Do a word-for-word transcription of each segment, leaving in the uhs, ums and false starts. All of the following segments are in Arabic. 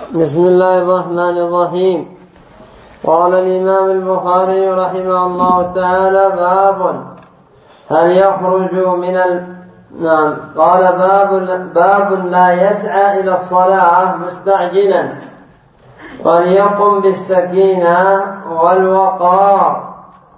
بسم الله الرحمن الرحيم. قال الإمام البخاري رحمه الله تعالى: باب هل يخرج من ال... نعم قال باب باب لا يسعى إلى الصلاة مستعجلا وليقم بالسكينة والوقار.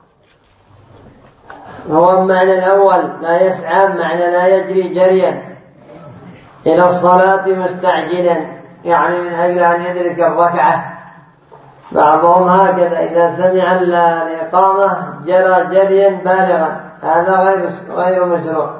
هو المعنى الأول لا يسعى معنى لا يجري جريا إلى الصلاة مستعجلا، يعني من أجل أن يدرك الركعة. بعضهم هكذا إذا سمع الإقامة جرى جريا بالغا، هذا غير غير مشروع.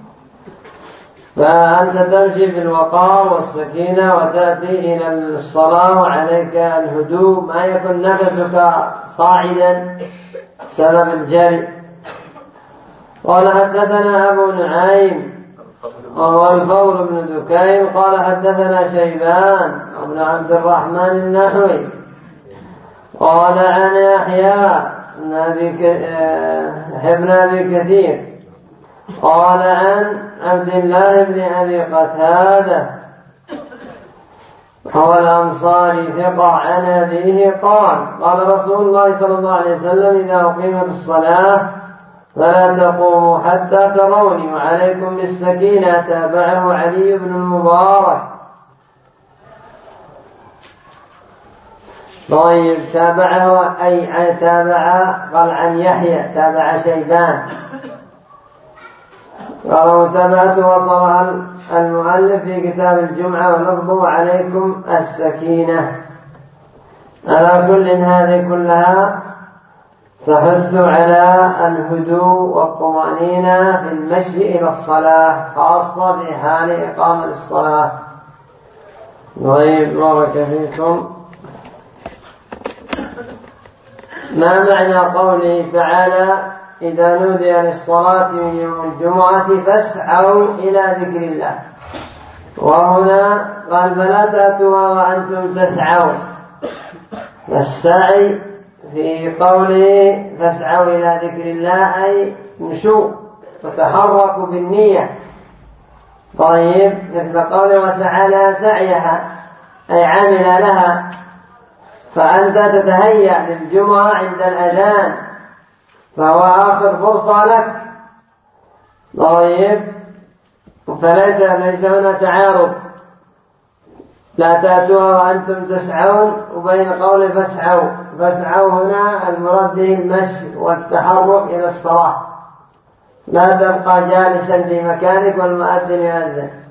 فأنت تمشي بالوقار والسكينة وتأتي إلى الصلاة وعليك الهدوء، ما يكون نفسك صاعدا بسبب الجري. قال حدثنا أبو نعيم وهو الفضل بن دكين قال حدثنا شيبان بن عبد الرحمن النحوي قال عن يحيى بن أبي كثير قال عن عبد الله بن أبي قتادة هو الأنصاري ثقة عن أبيه قال: قال رسول الله صلى الله عليه وسلم: إذا أقيمت الصلاة فلا تقوموا حتى تروني وعليكم بالسكينة. تابعه علي بن المبارك. طيب، تابعه أي تابع قال عن يحيى، تابع شيبان. قال متابعة وصلها المؤلف في كتاب الجمعة ولفظه عليكم السكينة. على كل هذه كلها تحث على الهدوء والطمأنينة في المشي إلى الصلاة، خاصة في حال إقامة الصلاة. طيب، بارك فيكم. ما معنى قوله تعالى: إذا نودي للصلاة من يوم الجمعة فاسعوا إلى ذكر الله؟ وهنا قال: فلا تأتوها وأنتم تسعون. السعي في قوله فاسعوا إلى ذكر الله أي امشوا وتحركوا بالنية. طيب، مثل قوله وسعى لها سعيها أي عمل لها، فأنت تتهيأ للجمعة عند الأذان، فهو آخر فرصة لك. طيب، فليس ليس هنا تعارض، لا تأتوها وأنتم تسعون وبين قول فاسعوا. فاسعوا هنا المراد به المشي والتحرك إلى الصلاة، لا تبقى جالسا في مكانك والمؤذن يؤذن.